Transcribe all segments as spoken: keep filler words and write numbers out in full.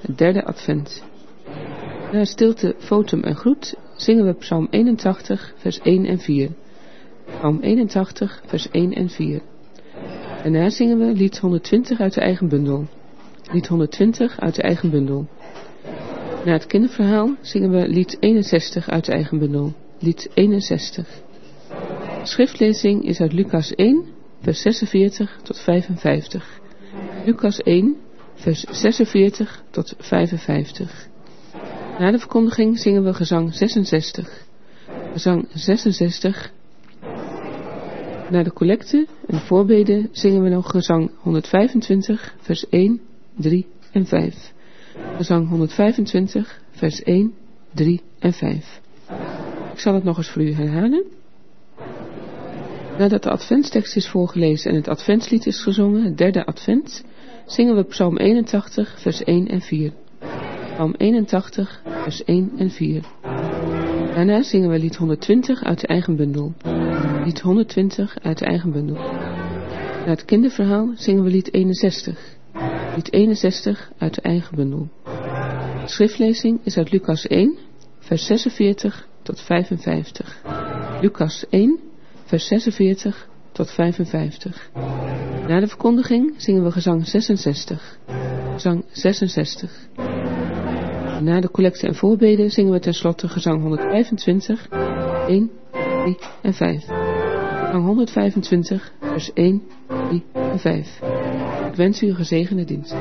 het derde advent. Na stilte, votum en groet zingen we Psalm eenentachtig, vers één en vier. Psalm eenentachtig, vers één en vier. Daarna zingen we lied honderdtwintig uit de eigen bundel. Lied honderdtwintig uit de eigen bundel. Na het kinderverhaal zingen we lied eenenzestig uit de eigen bundel. Lied eenenzestig. De schriftlezing is uit Lucas één, vers zesenveertig tot vijfenvijftig. Lucas één, vers zesenveertig tot vijfenvijftig. Na de verkondiging zingen we gezang zesenzestig. Gezang zesenzestig. Na de collecte en voorbeden zingen we nog gezang honderdvijfentwintig, vers één, drie en vijf. Gezang honderdvijfentwintig, vers één, drie en vijf. Ik zal het nog eens voor u herhalen. Nadat de adventstekst is voorgelezen en het adventslied is gezongen, het derde advent, zingen we Psalm eenentachtig, vers één en vier. Psalm eenentachtig, vers één en vier. Daarna zingen we lied honderdtwintig uit de eigen bundel. Lied honderdtwintig uit de eigen bundel. Na het kinderverhaal zingen we lied eenenzestig. Lied eenenzestig uit de eigen bundel. De schriftlezing is uit Lucas één, vers zesenveertig tot vijfenvijftig. Lucas één, vers zesenveertig tot vijfenvijftig. Na de verkondiging zingen we gezang zesenzestig. Gezang zesenzestig. Na de collecte en voorbeden zingen we tenslotte gezang honderdvijfentwintig, één, drie en vijf. Gezang honderdvijfentwintig, vers één, drie en vijf. Ik wens u een gezegende dienst.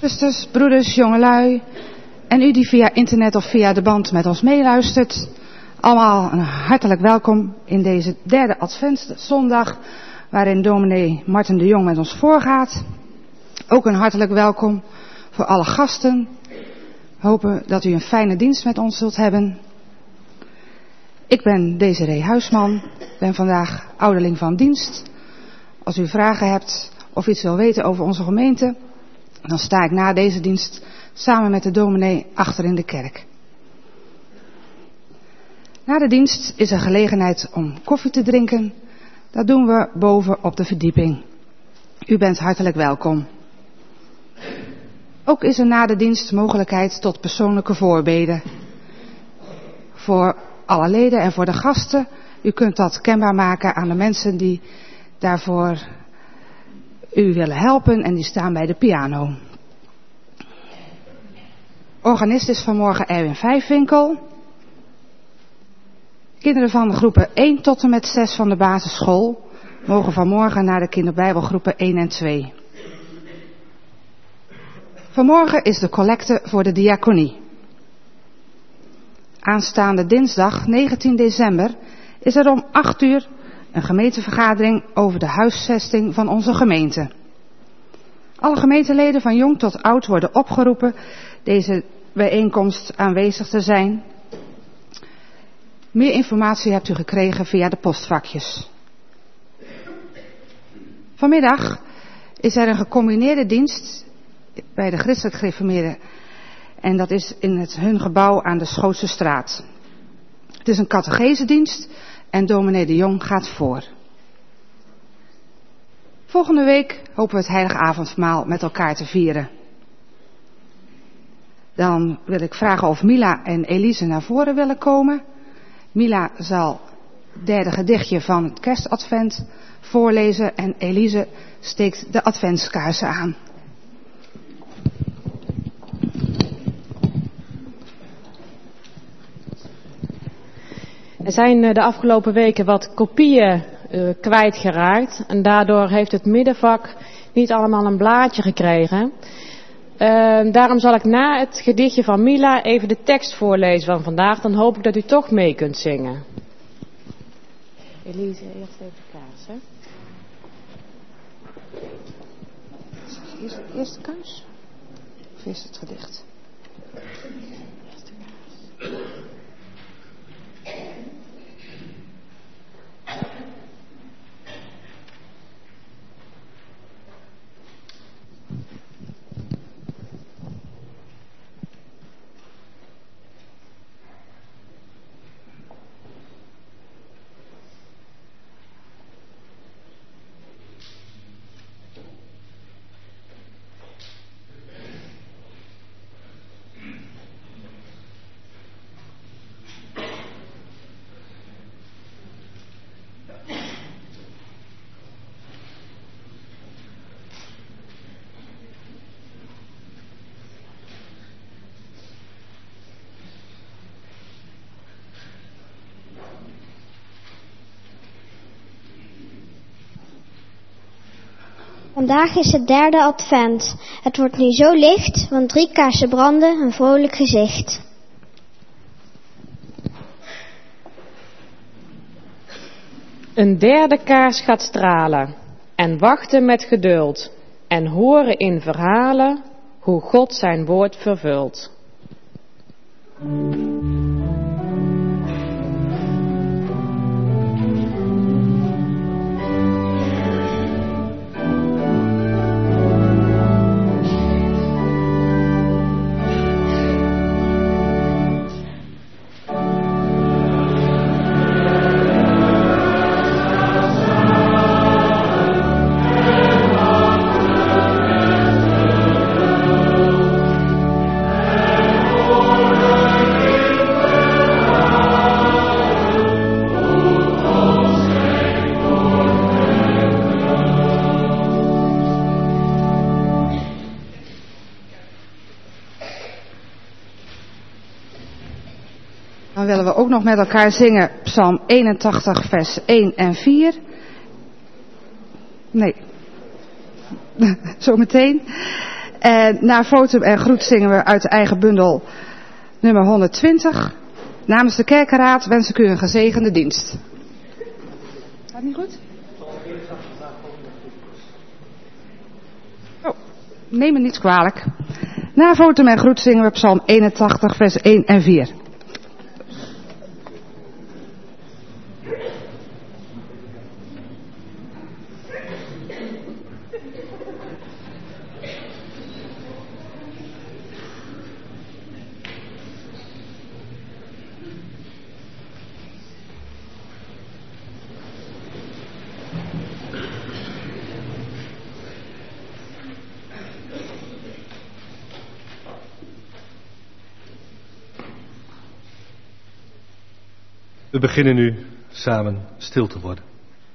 Zusters, broeders, jongelui en u die via internet of via de band met ons meeluistert. Allemaal een hartelijk welkom in deze derde adventszondag waarin dominee Marten de Jong met ons voorgaat. Ook een hartelijk welkom voor alle gasten. We hopen dat u een fijne dienst met ons zult hebben. Ik ben Desiree Huisman, ben vandaag ouderling van dienst. Als u vragen hebt of iets wil weten over onze gemeente, dan sta ik na deze dienst samen met de dominee achter in de kerk. Na de dienst is er gelegenheid om koffie te drinken. Dat doen we boven op de verdieping. U bent hartelijk welkom. Ook is er na de dienst mogelijkheid tot persoonlijke voorbeden. Voor alle leden en voor de gasten. U kunt dat kenbaar maken aan de mensen die daarvoor u willen helpen en die staan bij de piano. Organist is vanmorgen Erwin Vijfwinkel. Kinderen van de groepen één tot en met zes van de basisschool mogen vanmorgen naar de kinderbijbelgroepen één en twee. Vanmorgen is de collecte voor de diaconie. Aanstaande dinsdag negentien december is er om acht uur een gemeentevergadering over de huisvesting van onze gemeente. Alle gemeenteleden van jong tot oud worden opgeroepen deze bijeenkomst aanwezig te zijn. Meer informatie hebt u gekregen via de postvakjes. Vanmiddag is er een gecombineerde dienst bij de christelijk gereformeerden. En dat is in het hun gebouw aan de Schootse straat. Het is een catechesedienst en dominee de Jong gaat voor. Volgende week hopen we het heilige avondmaal met elkaar te vieren. Dan wil ik vragen of Mila en Elise naar voren willen komen. Mila zal het derde gedichtje van het kerstadvent voorlezen en Elise steekt de adventskaarsen aan. Er zijn de afgelopen weken wat kopieën uh, kwijtgeraakt en daardoor heeft het middenvak niet allemaal een blaadje gekregen. Uh, daarom zal ik na het gedichtje van Mila even de tekst voorlezen van vandaag. Dan hoop ik dat u toch mee kunt zingen. Elise, eerst even de kaars, hè? Eerst, eerst de kaars? Of eerst het gedicht? Eerst de kaars. Vandaag is het derde advent. Het wordt nu zo licht, want drie kaarsen branden, een vrolijk gezicht. Een derde kaars gaat stralen en wachten met geduld en horen in verhalen hoe God zijn woord vervult. Dan willen we ook nog met elkaar zingen Psalm eenentachtig vers één en vier. Nee, zometeen. En na foto en groet zingen we uit de eigen bundel nummer honderdtwintig. Namens de kerkenraad wens ik u een gezegende dienst. Gaat niet goed? Oh, neem me niet kwalijk. Na foto en groet zingen we Psalm eenentachtig, vers één en vier. We beginnen nu samen stil te worden.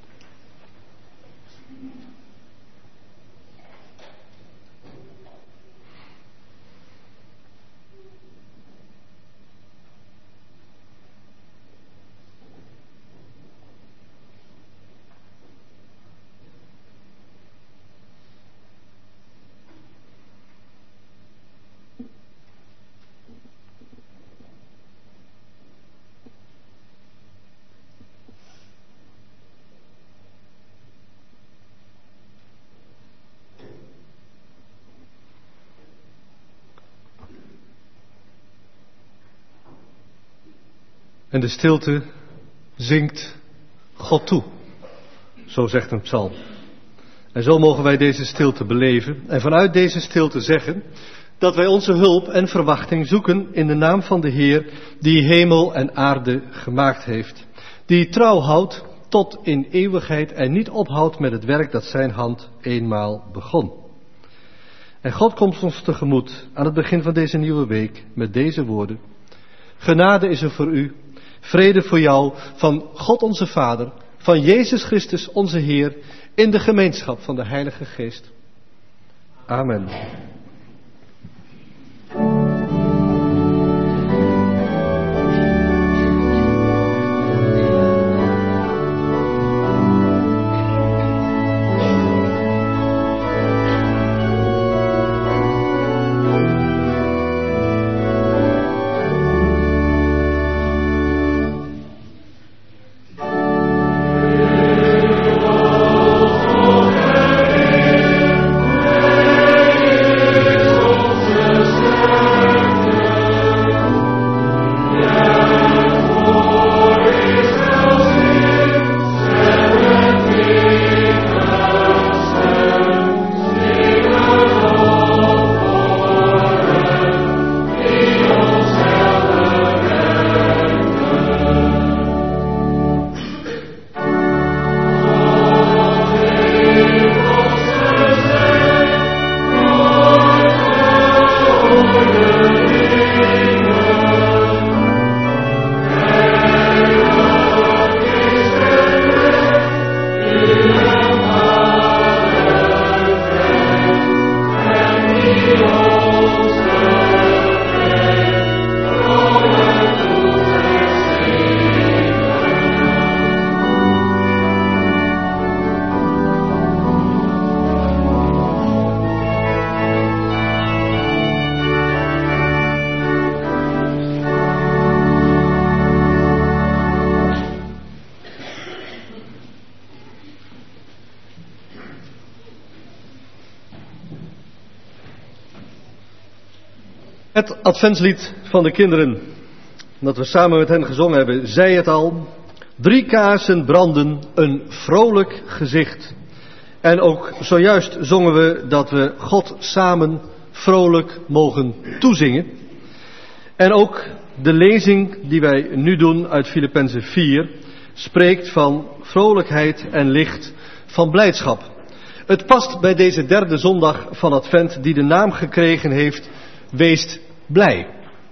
En de stilte zingt God toe, zo zegt een psalm. En zo mogen wij deze stilte beleven en vanuit deze stilte zeggen dat wij onze hulp en verwachting zoeken in de naam van de Heer die hemel en aarde gemaakt heeft. Die trouw houdt tot in eeuwigheid en niet ophoudt met het werk dat zijn hand eenmaal begon. En God komt ons tegemoet aan het begin van deze nieuwe week met deze woorden. Genade is er voor u. Vrede voor jou van God onze Vader, van Jezus Christus onze Heer, in de gemeenschap van de Heilige Geest. Amen. Het adventslied van de kinderen, dat we samen met hen gezongen hebben, zei het al. Drie kaarsen branden, een vrolijk gezicht. En ook zojuist zongen we dat we God samen vrolijk mogen toezingen. En ook de lezing die wij nu doen uit Filippenzen vier spreekt van vrolijkheid en licht, van blijdschap. Het past bij deze derde zondag van Advent die de naam gekregen heeft, Wees blij.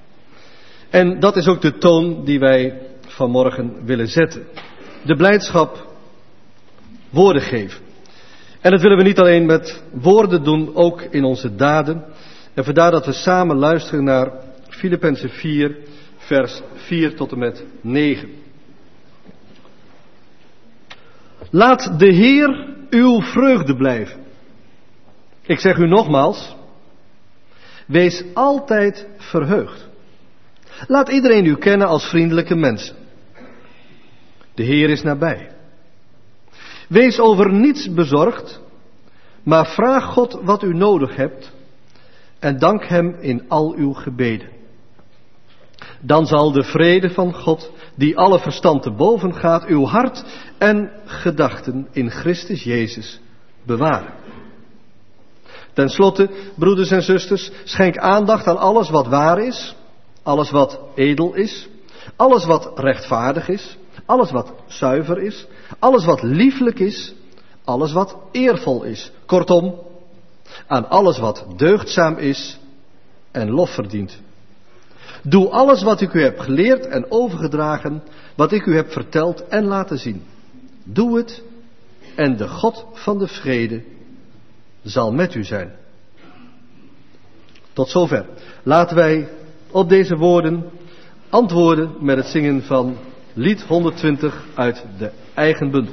En dat is ook de toon die wij vanmorgen willen zetten. De blijdschap woorden geven. En dat willen we niet alleen met woorden doen, ook in onze daden. En vandaar dat we samen luisteren naar Filippenzen vier, vers vier tot en met negen. Laat de Heer uw vreugde blijven. Ik zeg u nogmaals, Wees altijd verheugd. Laat iedereen u kennen als vriendelijke mensen. De Heer is nabij. Wees over niets bezorgd, maar vraag God wat u nodig hebt en dank Hem in al uw gebeden. Dan zal de vrede van God, die alle verstand te boven gaat, uw hart en gedachten in Christus Jezus bewaren. Ten slotte, broeders en zusters, schenk aandacht aan alles wat waar is, alles wat edel is, alles wat rechtvaardig is, alles wat zuiver is, alles wat lieflijk is, alles wat eervol is. Kortom, aan alles wat deugdzaam is en lof verdient. Doe alles wat ik u heb geleerd en overgedragen, wat ik u heb verteld en laten zien. Doe het en de God van de vrede zal met u zijn. Tot zover. Laten wij op deze woorden antwoorden met het zingen van lied honderdtwintig uit de eigen bundel.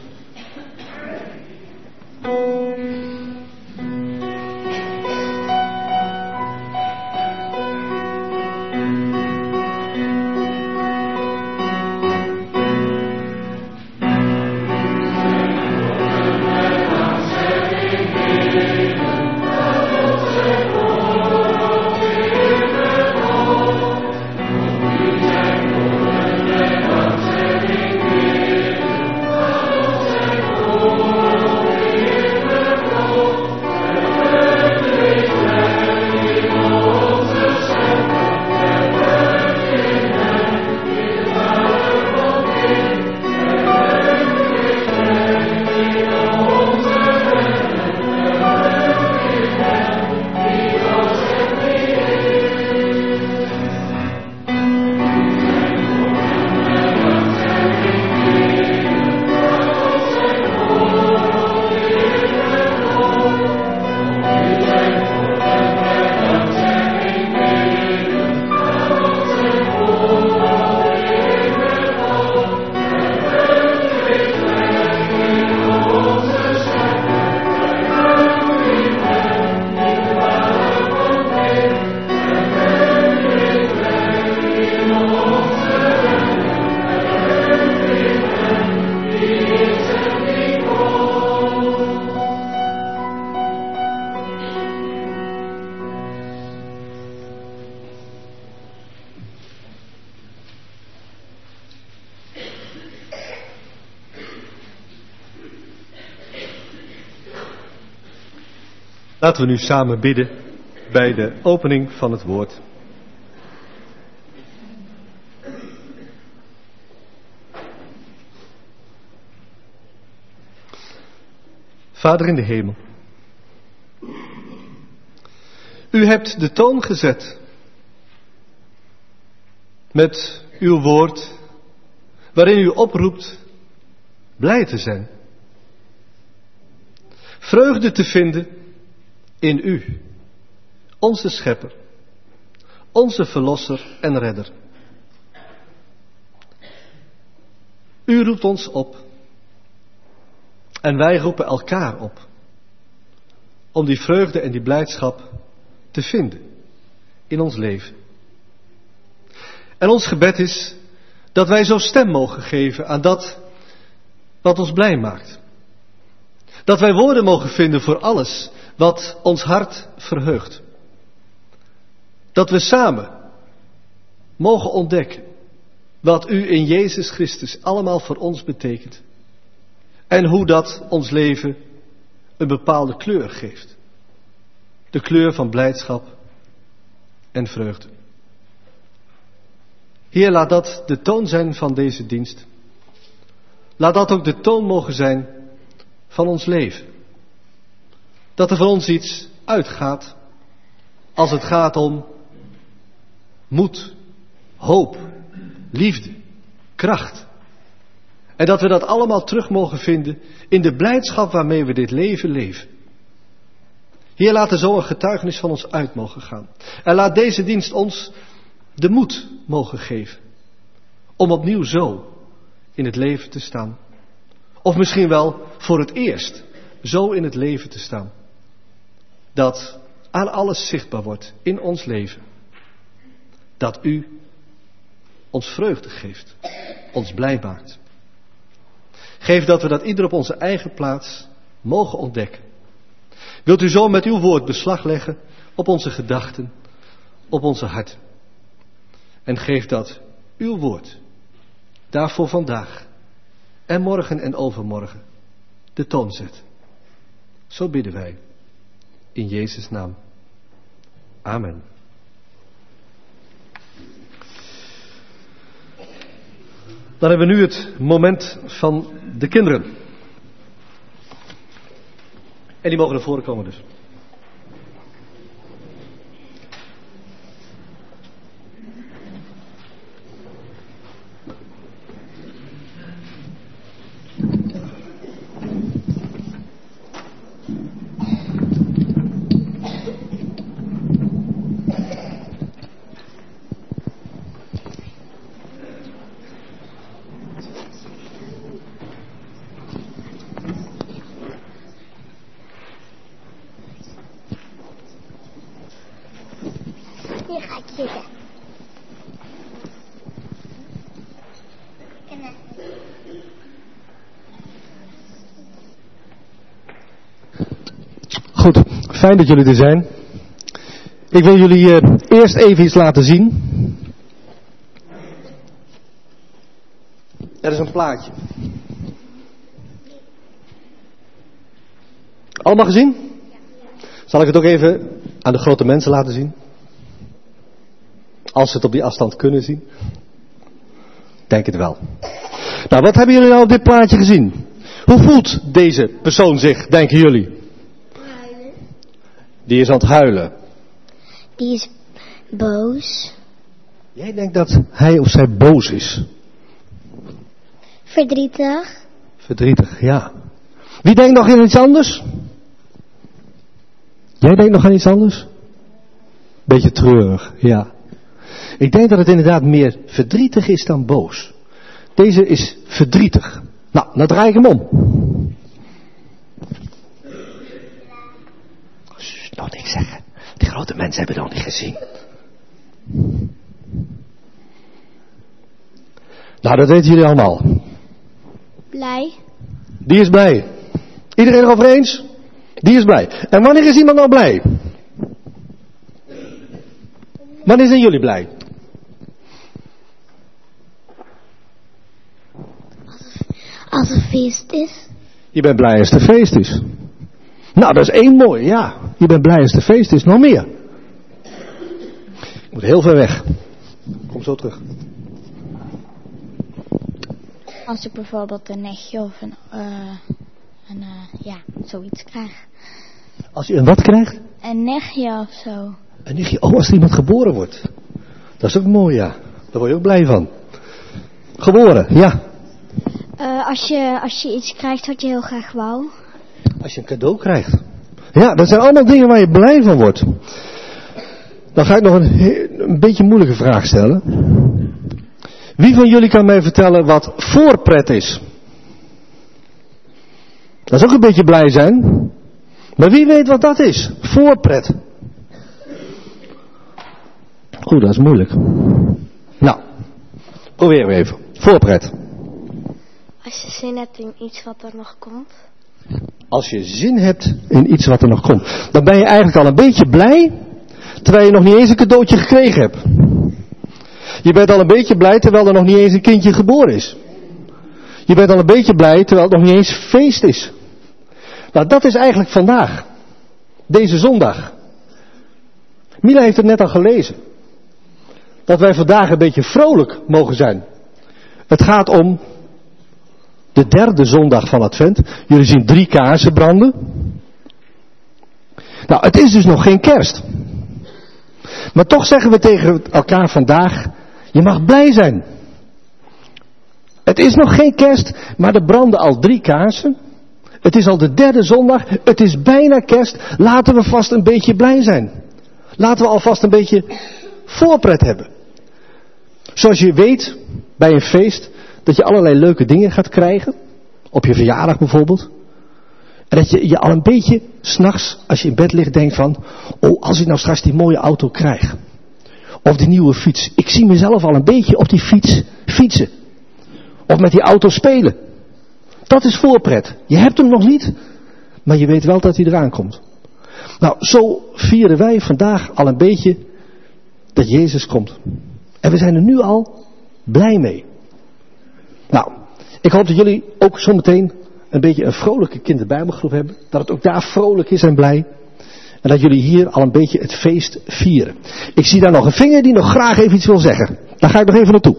Laten we nu samen bidden bij de opening van het woord. Vader in de hemel, u hebt de toon gezet met uw woord, waarin u oproept blij te zijn. Vreugde te vinden in u, onze schepper, onze verlosser en redder. U roept ons op en wij roepen elkaar op om die vreugde en die blijdschap te vinden in ons leven. En ons gebed is dat wij zo stem mogen geven aan dat wat ons blij maakt. Dat wij woorden mogen vinden voor alles wat ons hart verheugt. Dat we samen mogen ontdekken wat u in Jezus Christus allemaal voor ons betekent. En hoe dat ons leven een bepaalde kleur geeft. De kleur van blijdschap en vreugde. Heer, laat dat de toon zijn van deze dienst. Laat dat ook de toon mogen zijn van ons leven. Dat er van ons iets uitgaat als het gaat om moed, hoop, liefde, kracht. En dat we dat allemaal terug mogen vinden in de blijdschap waarmee we dit leven leven. Heer, laat er zo een getuigenis van ons uit mogen gaan. En laat deze dienst ons de moed mogen geven om opnieuw zo in het leven te staan. Of misschien wel voor het eerst zo in het leven te staan. Dat aan alles zichtbaar wordt in ons leven. Dat u ons vreugde geeft, ons blij maakt. Geef dat we dat ieder op onze eigen plaats mogen ontdekken. Wilt u zo met uw woord beslag leggen op onze gedachten, op onze harten. En geef dat uw woord daarvoor vandaag en morgen en overmorgen de toon zet. Zo bidden wij. In Jezus' naam. Amen. Dan hebben we nu het moment van de kinderen. En die mogen naar voren komen dus. Hier ga ik zitten. Goed, fijn dat jullie er zijn. Ik wil jullie uh, eerst even iets laten zien. Er is een plaatje. Allemaal gezien? Zal ik het ook even aan de grote mensen laten zien? Als ze het op die afstand kunnen zien. Denk het wel. Nou, wat hebben jullie nou op dit plaatje gezien? Hoe voelt deze persoon zich, denken jullie? Huilen. Die is aan het huilen. Die is boos. Jij denkt dat hij of zij boos is. Verdrietig. Verdrietig, ja. Wie denkt nog aan iets anders? Jij denkt nog aan iets anders? Beetje treurig, ja. Ik denk dat het inderdaad meer verdrietig is dan boos. Deze is verdrietig. Nou, dan draai ik hem om. Sst, nog niks zeggen. Die grote mensen hebben het nog niet gezien. Nou, dat weten jullie allemaal. Blij. Die is blij. Iedereen erover eens? Die is blij. En wanneer is iemand nou blij? Wanneer zijn jullie blij? Als er feest is. Je bent blij als er feest is. Nou, dat is één mooi, ja. Je bent blij als er feest is. Nog meer. Ik moet heel ver weg. Kom zo terug. Als ik bijvoorbeeld een nichtje of een, uh, een uh, ja, zoiets krijg. Als je een wat krijgt? Een nichtje of zo. Een nichtje, oh, als er iemand geboren wordt. Dat is ook mooi, ja. Daar word je ook blij van. Geboren, ja. Uh, als, je, als je iets krijgt wat je heel graag wou. Als je een cadeau krijgt. Ja, dat zijn allemaal dingen waar je blij van wordt. Dan ga ik nog een, een beetje een moeilijke vraag stellen. Wie van jullie kan mij vertellen wat voorpret is? Dat is ook een beetje blij zijn. Maar wie weet wat dat is? Voorpret. Oeh, dat is moeilijk. Nou, proberen we even. Voorpret. Als je zin hebt in iets wat er nog komt. Als je zin hebt in iets wat er nog komt. Dan ben je eigenlijk al een beetje blij. Terwijl je nog niet eens een cadeautje gekregen hebt. Je bent al een beetje blij terwijl er nog niet eens een kindje geboren is. Je bent al een beetje blij terwijl het nog niet eens feest is. Nou, dat is eigenlijk vandaag. Deze zondag. Mila heeft het net al gelezen. Dat wij vandaag een beetje vrolijk mogen zijn. Het gaat om de derde zondag van Advent. Jullie zien drie kaarsen branden. Nou, het is dus nog geen kerst. Maar toch zeggen we tegen elkaar vandaag, je mag blij zijn. Het is nog geen kerst, maar er branden al drie kaarsen. Het is al de derde zondag, het is bijna kerst. Laten we vast een beetje blij zijn. Laten we alvast een beetje voorpret hebben. Zoals je weet, bij een feest, dat je allerlei leuke dingen gaat krijgen. Op je verjaardag bijvoorbeeld. En dat je je al een beetje 's nachts, als je in bed ligt, denkt van, oh, als ik nou straks die mooie auto krijg. Of die nieuwe fiets. Ik zie mezelf al een beetje op die fiets fietsen. Of met die auto spelen. Dat is voorpret. Je hebt hem nog niet, maar je weet wel dat hij eraan komt. Nou, zo vieren wij vandaag al een beetje dat Jezus komt. En we zijn er nu al blij mee. Nou, ik hoop dat jullie ook zometeen een beetje een vrolijke kinderbijbelgroep hebben. Dat het ook daar vrolijk is en blij. En dat jullie hier al een beetje het feest vieren. Ik zie daar nog een vinger die nog graag even iets wil zeggen. Daar ga ik nog even naartoe.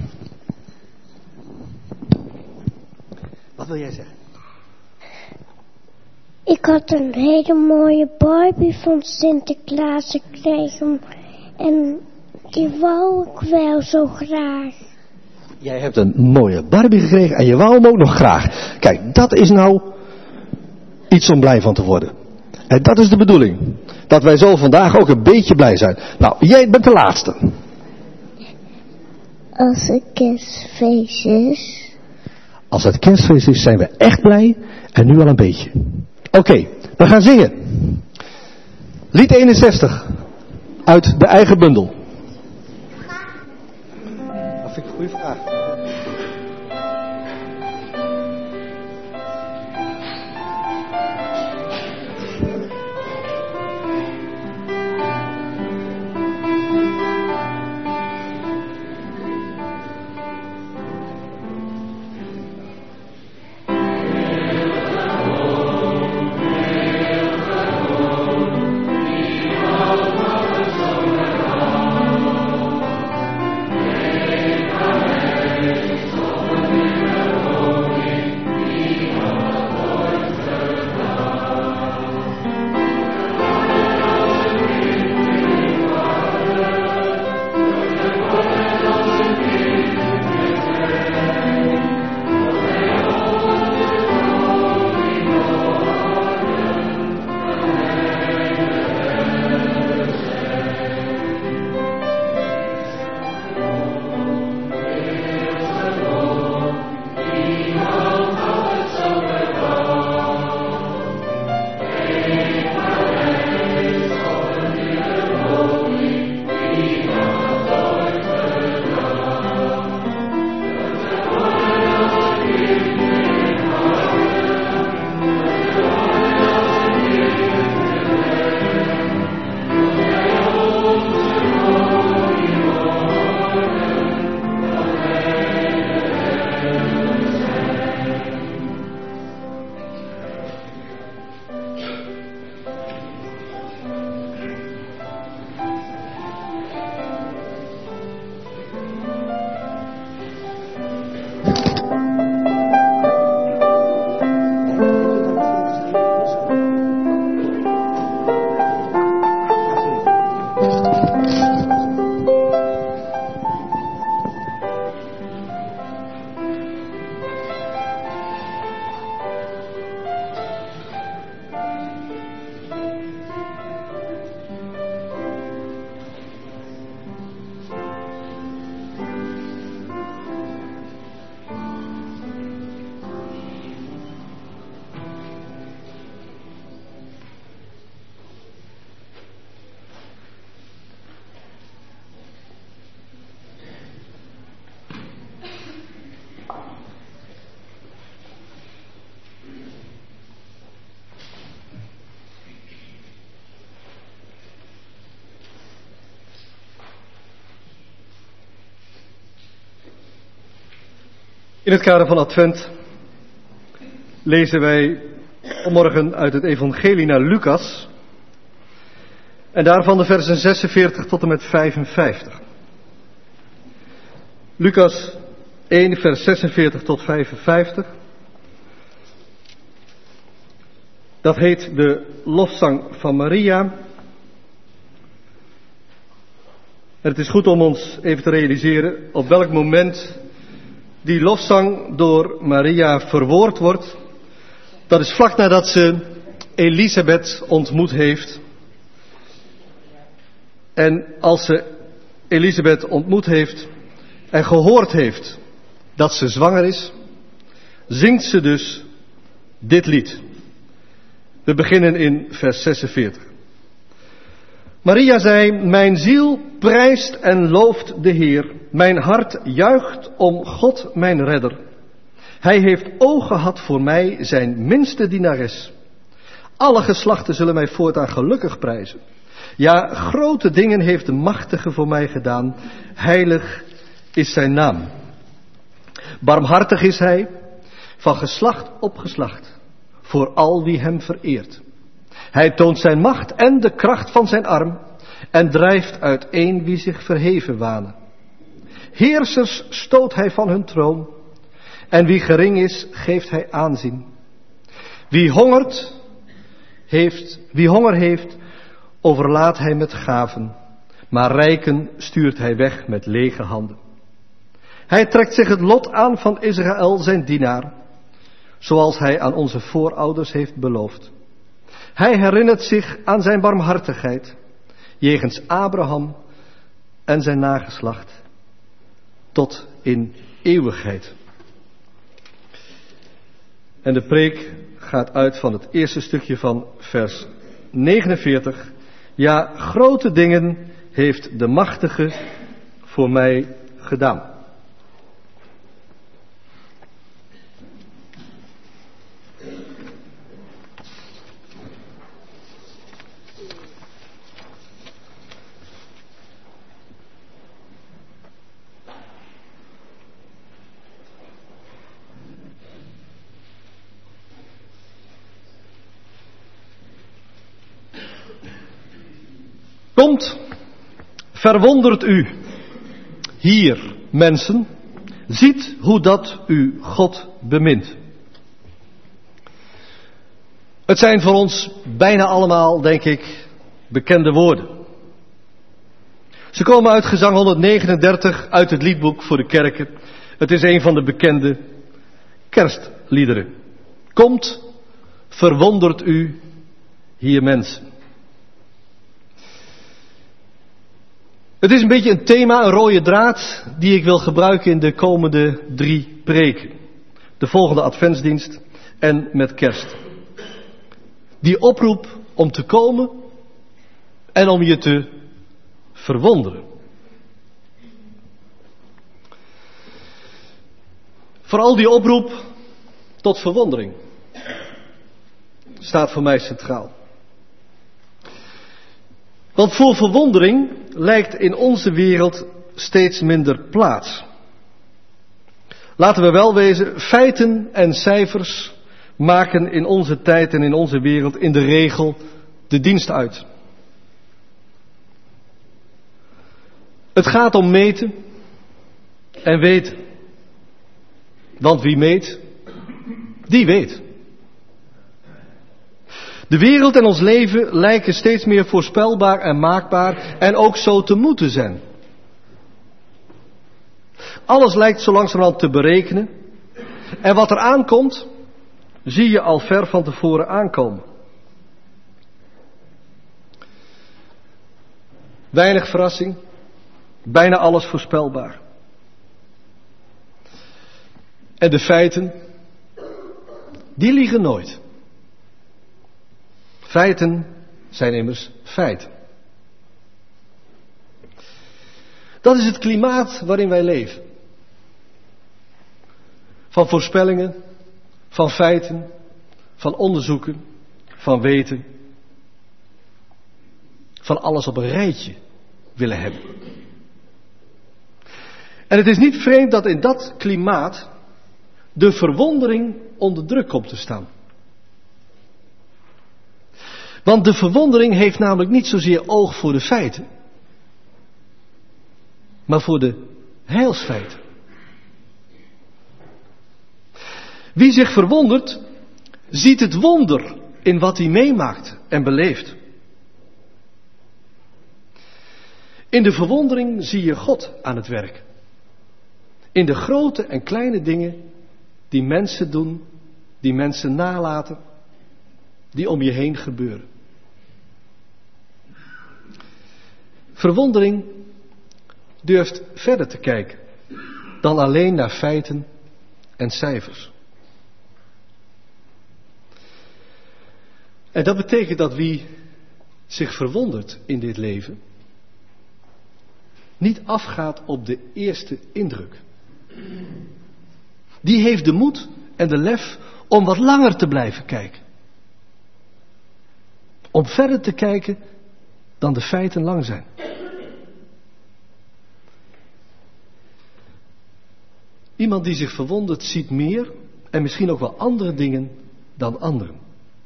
Wat wil jij zeggen? Ik had een hele mooie Barbie van Sinterklaas gekregen. En die wou ik wel zo graag. Jij hebt een mooie Barbie gekregen en je wou hem ook nog graag. Kijk, dat is nou iets om blij van te worden. En dat is de bedoeling. Dat wij zo vandaag ook een beetje blij zijn. Nou, jij bent de laatste. Als het kerstfeest is. Als het kerstfeest is, zijn we echt blij. En nu al een beetje. Oké, okay, we gaan zingen. Lied eenenzestig. Uit de eigen bundel. Dat vind ik een goede vraag. In het kader van Advent lezen wij vanmorgen uit het Evangelie naar Lucas. En daarvan de versen zesenveertig tot en met vijfenvijftig. Lucas één, vers zesenveertig tot vijfenvijftig. Dat heet de lofzang van Maria. En het is goed om ons even te realiseren op welk moment die lofzang door Maria verwoord wordt. Dat is vlak nadat ze Elisabeth ontmoet heeft. En als ze Elisabeth ontmoet heeft en gehoord heeft dat ze zwanger is, zingt ze dus dit lied. We beginnen in vers zesenveertig. Maria zei, mijn ziel prijst en looft de Heer. Mijn hart juicht om God mijn redder. Hij heeft oog gehad voor mij, zijn minste dienares. Alle geslachten zullen mij voortaan gelukkig prijzen. Ja, grote dingen heeft de Machtige voor mij gedaan. Heilig is zijn naam. Barmhartig is hij, van geslacht op geslacht, voor al wie hem vereert. Hij toont zijn macht en de kracht van zijn arm en drijft uiteen wie zich verheven wanen. Heersers stoot hij van hun troon en wie gering is, geeft hij aanzien. Wie hongert, heeft, wie honger heeft, overlaat hij met gaven, maar rijken stuurt hij weg met lege handen. Hij trekt zich het lot aan van Israël, zijn dienaar, zoals hij aan onze voorouders heeft beloofd. Hij herinnert zich aan zijn barmhartigheid, jegens Abraham en zijn nageslacht, tot in eeuwigheid. En de preek gaat uit van het eerste stukje van vers negenenveertig. Ja, grote dingen heeft de Machtige voor mij gedaan. Komt, verwondert u, hier mensen, ziet hoe dat u God bemint. Het zijn voor ons bijna allemaal, denk ik, bekende woorden. Ze komen uit gezang honderdnegenendertig, uit het liedboek voor de kerken. Het is een van de bekende kerstliederen. Komt, verwondert u, hier mensen. Het is een beetje een thema, een rode draad, die ik wil gebruiken in de komende drie preken. De volgende adventsdienst en met kerst. Die oproep om te komen en om je te verwonderen. Vooral die oproep tot verwondering staat voor mij centraal. Want voor verwondering lijkt in onze wereld steeds minder plaats. Laten we wel wezen, feiten en cijfers maken in onze tijd en in onze wereld in de regel de dienst uit. Het gaat om meten en weten. Want wie meet, die weet. De wereld en ons leven lijken steeds meer voorspelbaar en maakbaar en ook zo te moeten zijn. Alles lijkt zo langzamerhand te berekenen. En wat er aankomt, zie je al ver van tevoren aankomen. Weinig verrassing, bijna alles voorspelbaar. En de feiten, die liegen nooit. Feiten zijn immers feiten. Dat is het klimaat waarin wij leven. Van voorspellingen, van feiten, van onderzoeken, van weten. Van alles op een rijtje willen hebben. En het is niet vreemd dat in dat klimaat de verwondering onder druk komt te staan. Want de verwondering heeft namelijk niet zozeer oog voor de feiten, maar voor de heilsfeiten. Wie zich verwondert, ziet het wonder in wat hij meemaakt en beleeft. In de verwondering zie je God aan het werk. In de grote en kleine dingen die mensen doen, die mensen nalaten, die om je heen gebeuren. Verwondering durft verder te kijken dan alleen naar feiten en cijfers. En dat betekent dat wie zich verwondert in dit leven niet afgaat op de eerste indruk. Die heeft de moed en de lef om wat langer te blijven kijken. Om verder te kijken dan de feiten lang zijn. Iemand die zich verwondert ziet meer en misschien ook wel andere dingen dan anderen.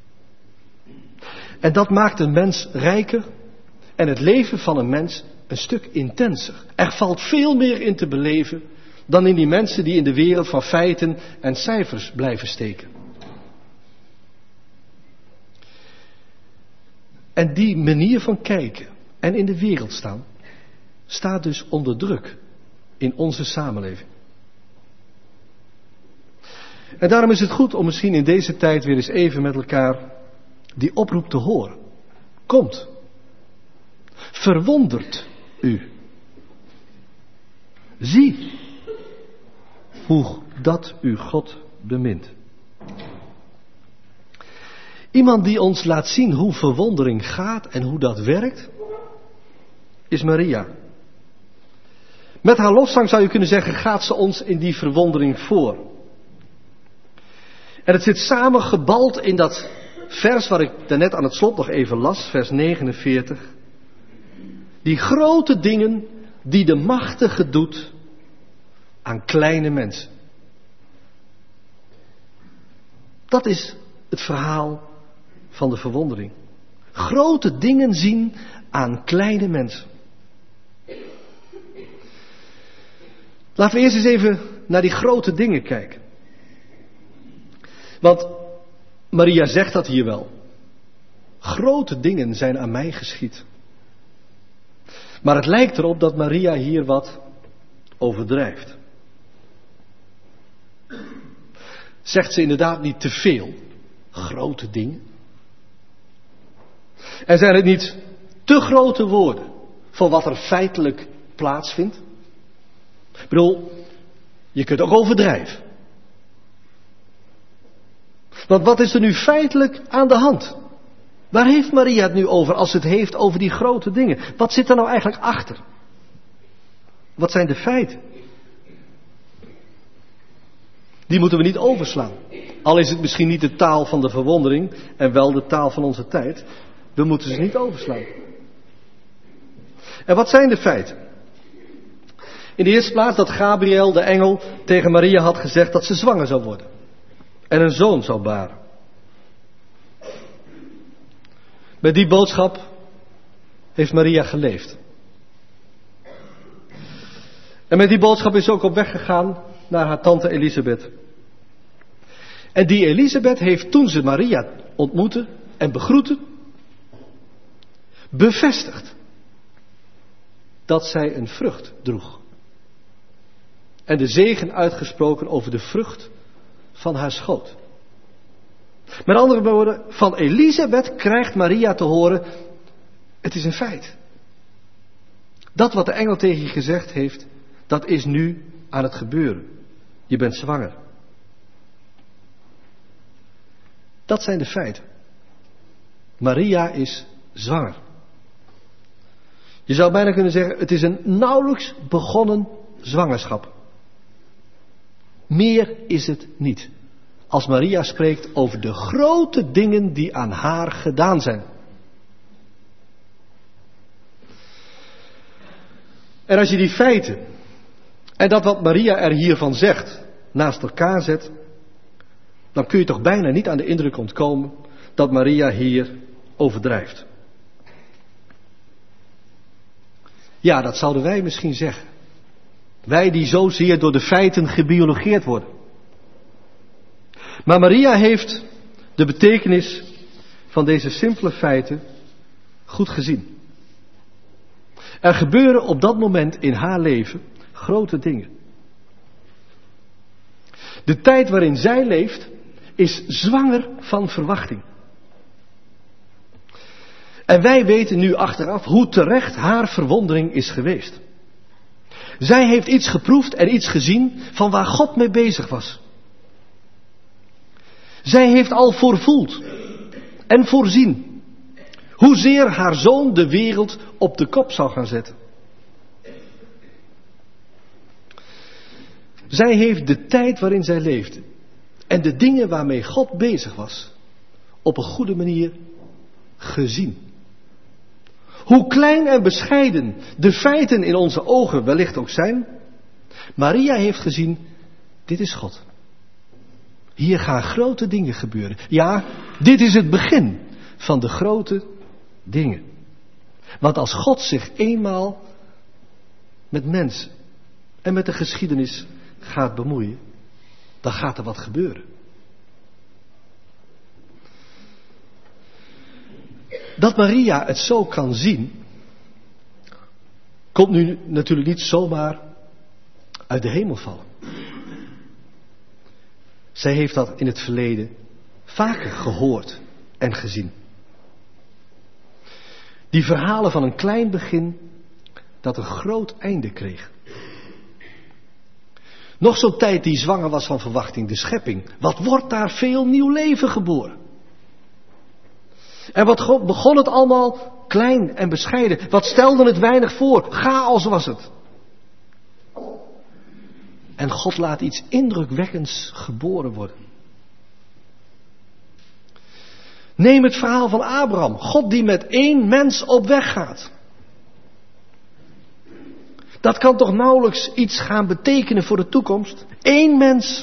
En dat maakt een mens rijker en het leven van een mens een stuk intenser. Er valt veel meer in te beleven dan in die mensen die in de wereld van feiten en cijfers blijven steken. En die manier van kijken en in de wereld staan, staat dus onder druk in onze samenleving. En daarom is het goed om misschien in deze tijd weer eens even met elkaar die oproep te horen. Komt. Verwondert u. Zie hoe dat u God bemint. Iemand die ons laat zien hoe verwondering gaat en hoe dat werkt, is Maria. Met haar lofzang zou je kunnen zeggen, gaat ze ons in die verwondering voor. En het zit samen gebald in dat vers waar ik daarnet aan het slot nog even las, vers negenenveertig. Die grote dingen die de machtige doet aan kleine mensen. Dat is het verhaal van de verwondering. Grote dingen zien aan kleine mensen. Laten we eerst eens even naar die grote dingen kijken. Want Maria zegt dat hier wel. Grote dingen zijn aan mij geschied. Maar het lijkt erop dat Maria hier wat overdrijft. Zegt ze inderdaad niet te veel grote dingen? En zijn het niet te grote woorden voor wat er feitelijk plaatsvindt? Ik bedoel, je kunt ook overdrijven. Want wat is er nu feitelijk aan de hand? Waar heeft Maria het nu over als het heeft over die grote dingen? Wat zit er nou eigenlijk achter? Wat zijn de feiten? Die moeten we niet overslaan. Al is het misschien niet de taal van de verwondering en wel de taal van onze tijd. We moeten ze niet overslaan. En wat zijn de feiten? In de eerste plaats dat Gabriel, de engel, tegen Maria had gezegd dat ze zwanger zou worden. En een zoon zou baren. Bij die boodschap heeft Maria geleefd. En met die boodschap is ze ook op weg gegaan naar haar tante Elisabeth. En die Elisabeth heeft toen ze Maria ontmoette en begroette, bevestigd dat zij een vrucht droeg. En de zegen uitgesproken over de vrucht van haar schoot. Met andere woorden, van Elisabeth krijgt Maria te horen, het is een feit. Dat wat de engel tegen je gezegd heeft, dat is nu aan het gebeuren. Je bent zwanger. Dat zijn de feiten. Maria is zwanger. Je zou bijna kunnen zeggen, het is een nauwelijks begonnen zwangerschap. Meer is het niet. Als Maria spreekt over de grote dingen die aan haar gedaan zijn. En als je die feiten en dat wat Maria er hiervan zegt naast elkaar zet, dan kun je toch bijna niet aan de indruk ontkomen dat Maria hier overdrijft. Ja, dat zouden wij misschien zeggen. Wij die zozeer door de feiten gebiologeerd worden. Maar Maria heeft de betekenis van deze simpele feiten goed gezien. Er gebeuren op dat moment in haar leven grote dingen. De tijd waarin zij leeft is zwanger van verwachting. En wij weten nu achteraf hoe terecht haar verwondering is geweest. Zij heeft iets geproefd en iets gezien van waar God mee bezig was. Zij heeft al voorvoeld en voorzien. Hoezeer haar zoon de wereld op de kop zou gaan zetten. Zij heeft de tijd waarin zij leefde en de dingen waarmee God bezig was op een goede manier gezien. Hoe klein en bescheiden de feiten in onze ogen wellicht ook zijn, Maria heeft gezien, dit is God. Hier gaan grote dingen gebeuren. Ja, dit is het begin van de grote dingen. Want als God zich eenmaal met mensen en met de geschiedenis gaat bemoeien, dan gaat er wat gebeuren. Dat Maria het zo kan zien, komt nu natuurlijk niet zomaar uit de hemel vallen. Zij heeft dat in het verleden vaker gehoord en gezien. Die verhalen van een klein begin dat een groot einde kreeg. Nog zo'n tijd die zwanger was van verwachting, de schepping. Wat wordt daar veel nieuw leven geboren? En wat begon het allemaal klein en bescheiden. Wat stelde het weinig voor? Chaos was het. En God laat iets indrukwekkends geboren worden. Neem het verhaal van Abraham. God die met één mens op weg gaat. Dat kan toch nauwelijks iets gaan betekenen voor de toekomst? Eén mens.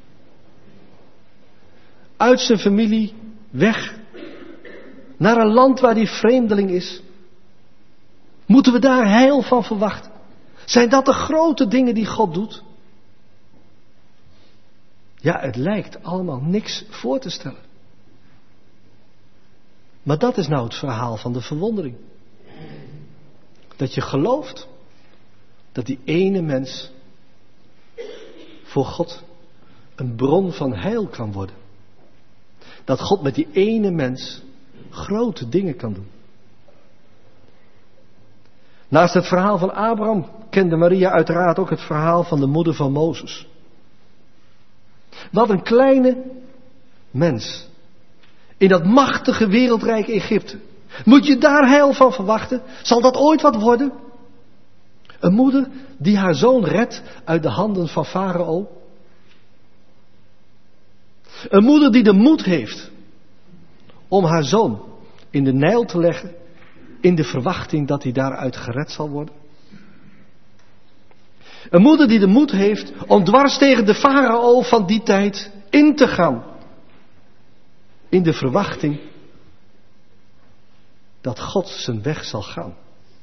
Uit zijn familie weg. Naar een land waar die vreemdeling is. Moeten we daar heil van verwachten? Zijn dat de grote dingen die God doet? Ja, het lijkt allemaal niks voor te stellen. Maar dat is nou het verhaal van de verwondering. Dat je gelooft dat die ene mens voor God een bron van heil kan worden. Dat God met die ene mens grote dingen kan doen. Naast het verhaal van Abraham kende Maria uiteraard ook het verhaal van de moeder van Mozes. Wat een kleine mens in dat machtige wereldrijk Egypte. Moet je daar heil van verwachten? Zal dat ooit wat worden? Een moeder die haar zoon redt uit de handen van Farao. Een moeder die de moed heeft om haar zoon in de Nijl te leggen, in de verwachting dat hij daaruit gered zal worden. Een moeder die de moed heeft om dwars tegen de farao van die tijd in te gaan. In de verwachting dat God zijn weg zal gaan.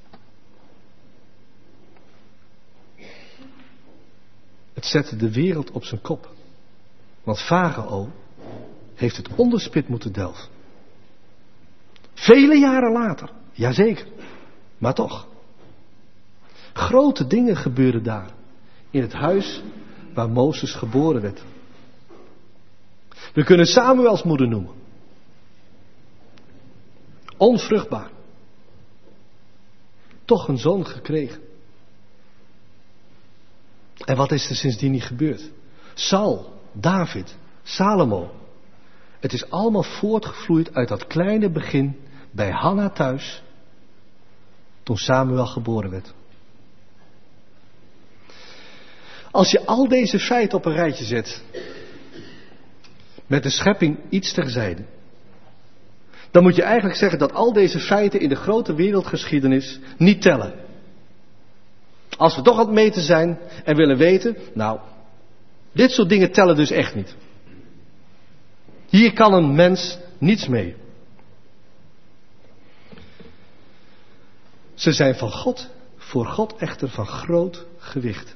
Het zette de wereld op zijn kop. Want farao heeft het onderspit moeten delven. Vele jaren later, jazeker, maar toch. Grote dingen gebeuren daar, in het huis waar Mozes geboren werd. We kunnen Samuels moeder noemen. Onvruchtbaar. Toch een zoon gekregen. En wat is er sindsdien niet gebeurd? Saul, David, Salomo. Het is allemaal voortgevloeid uit dat kleine begin bij Hanna thuis, toen Samuel geboren werd. Als je al deze feiten op een rijtje zet, met de schepping iets terzijde, dan moet je eigenlijk zeggen dat al deze feiten in de grote wereldgeschiedenis niet tellen. Als we toch aan het meten zijn en willen weten, nou, dit soort dingen tellen dus echt niet. Hier kan een mens niets mee. Ze zijn van God, voor God echter van groot gewicht.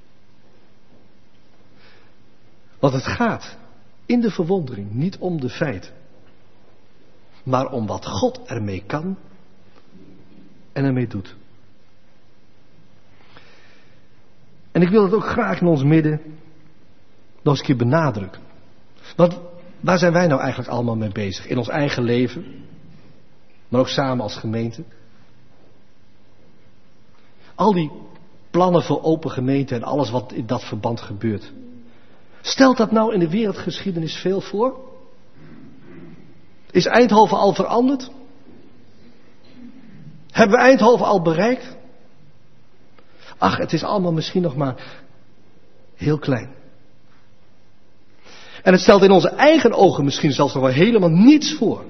Want het gaat in de verwondering niet om de feiten, maar om wat God ermee kan en ermee doet. En ik wil het ook graag in ons midden nog eens een keer benadrukken. Want waar zijn wij nou eigenlijk allemaal mee bezig? In ons eigen leven, maar ook samen als gemeente. Al die plannen voor open gemeente en alles wat in dat verband gebeurt. Stelt dat nou in de wereldgeschiedenis veel voor? Is Eindhoven al veranderd? Hebben we Eindhoven al bereikt? Ach, het is allemaal misschien nog maar heel klein. En het stelt in onze eigen ogen misschien zelfs nog wel helemaal niets voor.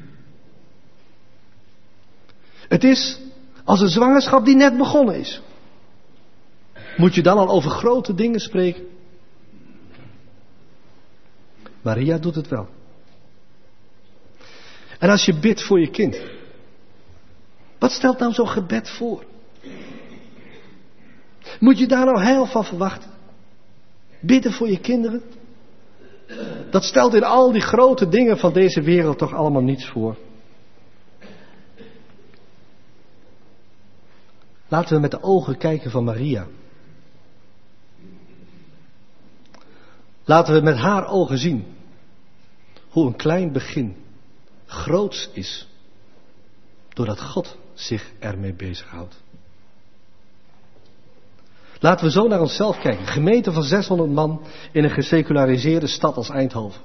Het is als een zwangerschap die net begonnen is. Moet je dan al over grote dingen spreken? Maria doet het wel. En als je bidt voor je kind. Wat stelt nou zo'n gebed voor? Moet je daar nou heil van verwachten? Bidden voor je kinderen? Dat stelt in al die grote dingen van deze wereld toch allemaal niets voor. Laten we met de ogen kijken van Maria. Laten we met haar ogen zien hoe een klein begin groots is, doordat God zich ermee bezighoudt. Laten we zo naar onszelf kijken. Gemeente van zeshonderd man in een geseculariseerde stad als Eindhoven.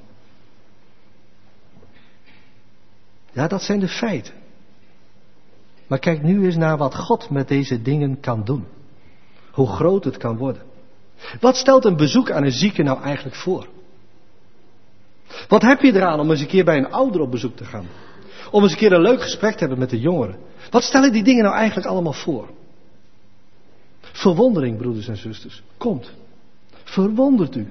Ja, dat zijn de feiten. Maar kijk nu eens naar wat God met deze dingen kan doen. Hoe groot het kan worden. Wat stelt een bezoek aan een zieke nou eigenlijk voor? Wat heb je eraan om eens een keer bij een ouder op bezoek te gaan? Om eens een keer een leuk gesprek te hebben met de jongeren. Wat stellen die dingen nou eigenlijk allemaal voor? Verwondering, broeders en zusters, komt. Verwondert u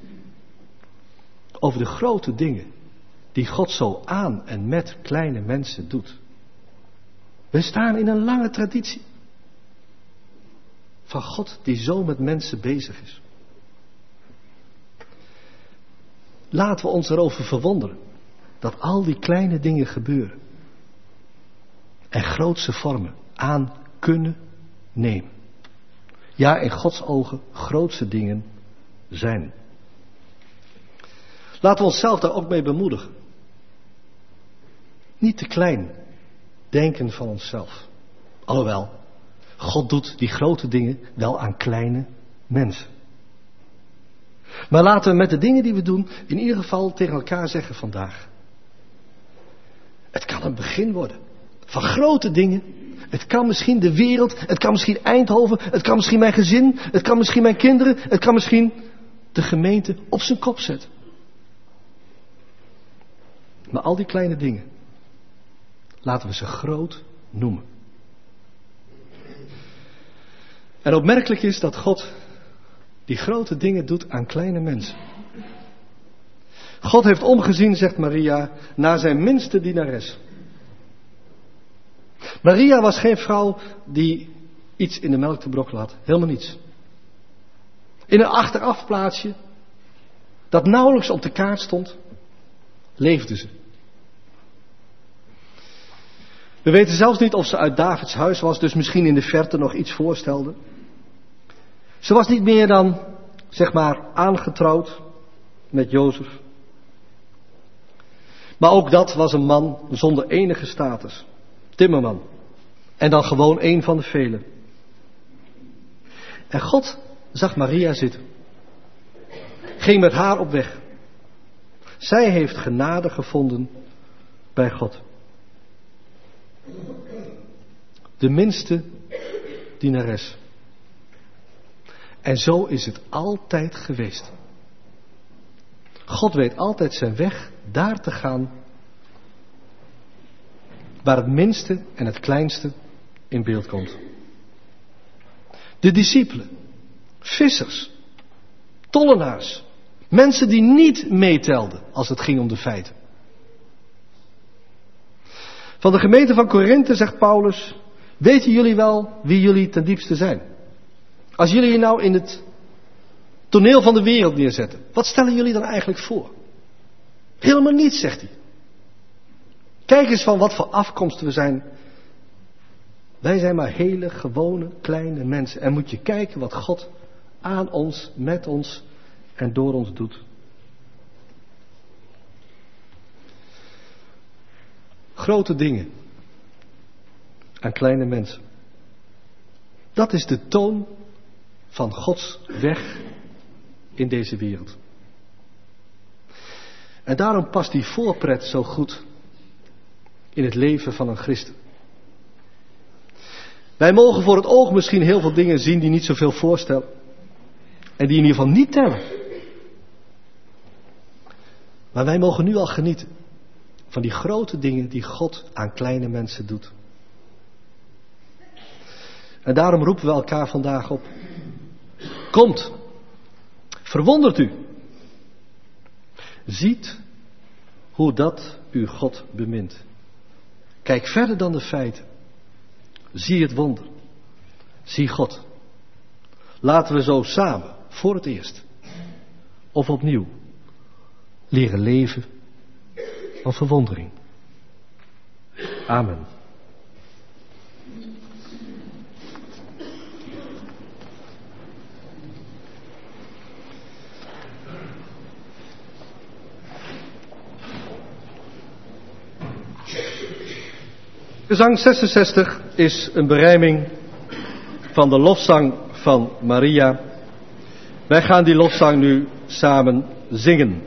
over de grote dingen die God zo aan en met kleine mensen doet. We staan in een lange traditie van God die zo met mensen bezig is. Laten we ons erover verwonderen dat al die kleine dingen gebeuren en grootse vormen aan kunnen nemen. Ja, in Gods ogen grootse dingen zijn. Laten we onszelf daar ook mee bemoedigen. Niet te klein denken van onszelf. Alhoewel, God doet die grote dingen wel aan kleine mensen. Maar laten we met de dingen die we doen in ieder geval tegen elkaar zeggen vandaag. Het kan een begin worden van grote dingen. Het kan misschien de wereld, het kan misschien Eindhoven, het kan misschien mijn gezin, het kan misschien mijn kinderen, het kan misschien de gemeente op zijn kop zetten. Maar al die kleine dingen, laten we ze groot noemen. En opmerkelijk is dat God die grote dingen doet aan kleine mensen. God heeft omgezien, zegt Maria, naar zijn minste dienares. Maria was geen vrouw die iets in de melk te brokkelen had. Helemaal niets. In een achterafplaatsje, dat nauwelijks op de kaart stond, leefde ze. We weten zelfs niet of ze uit Davids huis was, dus misschien in de verte nog iets voorstelde. Ze was niet meer dan, zeg maar, aangetrouwd met Jozef. Maar ook dat was een man zonder enige status. Timmerman. En dan gewoon één van de velen. En God zag Maria zitten. Ging met haar op weg. Zij heeft genade gevonden bij God. De minste dienares. En zo is het altijd geweest. God weet altijd zijn weg daar te gaan waar het minste en het kleinste in beeld komt. De discipelen, vissers, tollenaars, mensen die niet meetelden als het ging om de feiten. Van de gemeente van Korinthe zegt Paulus, weten jullie wel wie jullie ten diepste zijn? Als jullie je nou in het toneel van de wereld neerzetten, wat stellen jullie dan eigenlijk voor? Helemaal niets, zegt hij. Kijk eens van wat voor afkomst we zijn. Wij zijn maar hele, gewone, kleine mensen. En moet je kijken wat God aan ons, met ons en door ons doet. Grote dingen aan kleine mensen. Dat is de toon van Gods weg in deze wereld. En daarom past die voorpret zo goed in het leven van een christen. Wij mogen voor het oog misschien heel veel dingen zien die niet zoveel voorstellen. En die in ieder geval niet tellen. Maar wij mogen nu al genieten van die grote dingen die God aan kleine mensen doet. En daarom roepen we elkaar vandaag op. Komt, verwondert u. Ziet hoe dat u God bemint. Kijk verder dan de feiten. Zie het wonder. Zie God. Laten we zo samen, voor het eerst, of opnieuw, leren leven van verwondering. Amen. Gezang zesenzestig is een berijming van de lofzang van Maria. Wij gaan die lofzang nu samen zingen.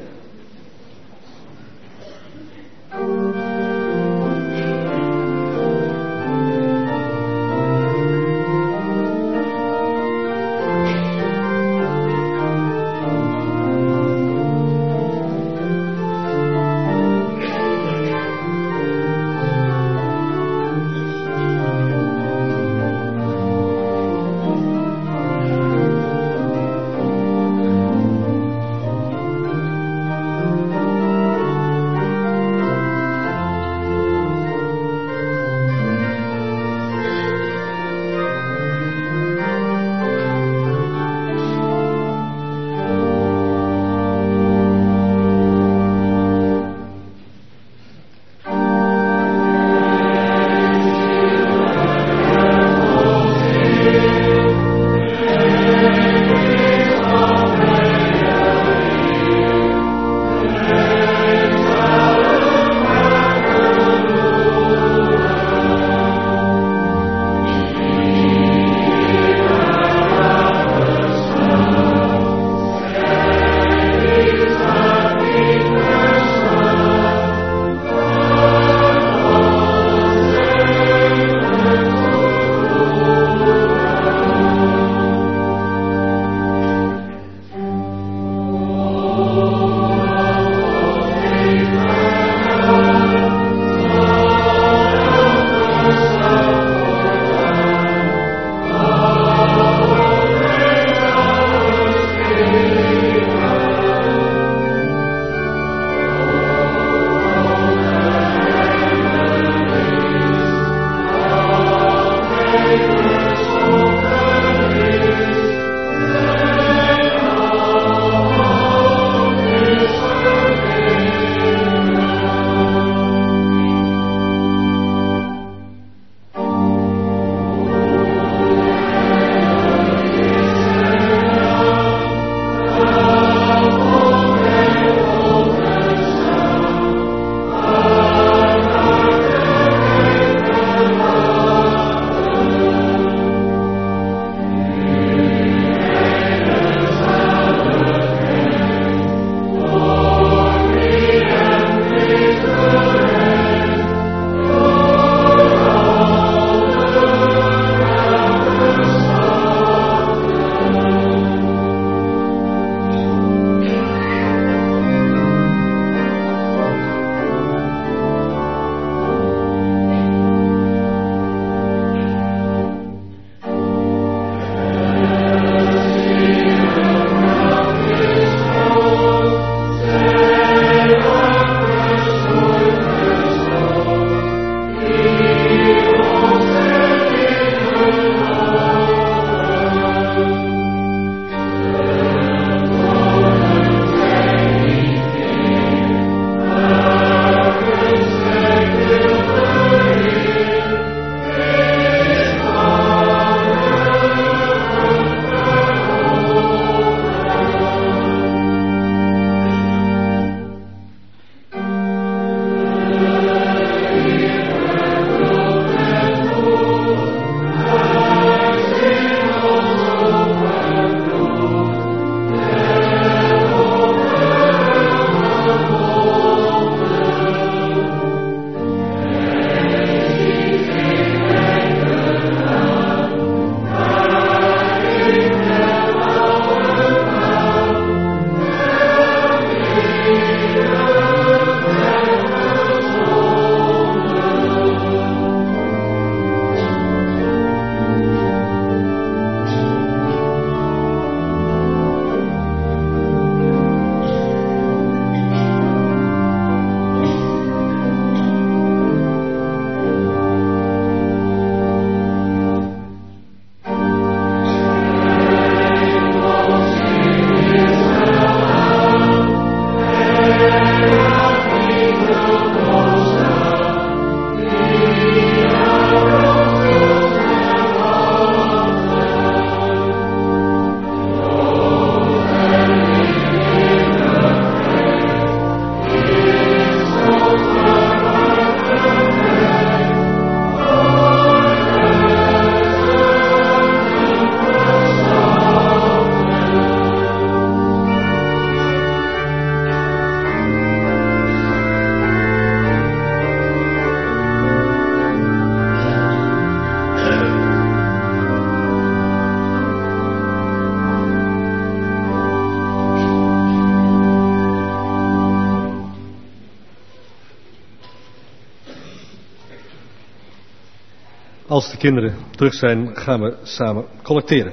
Als de kinderen terug zijn, gaan we samen collecteren.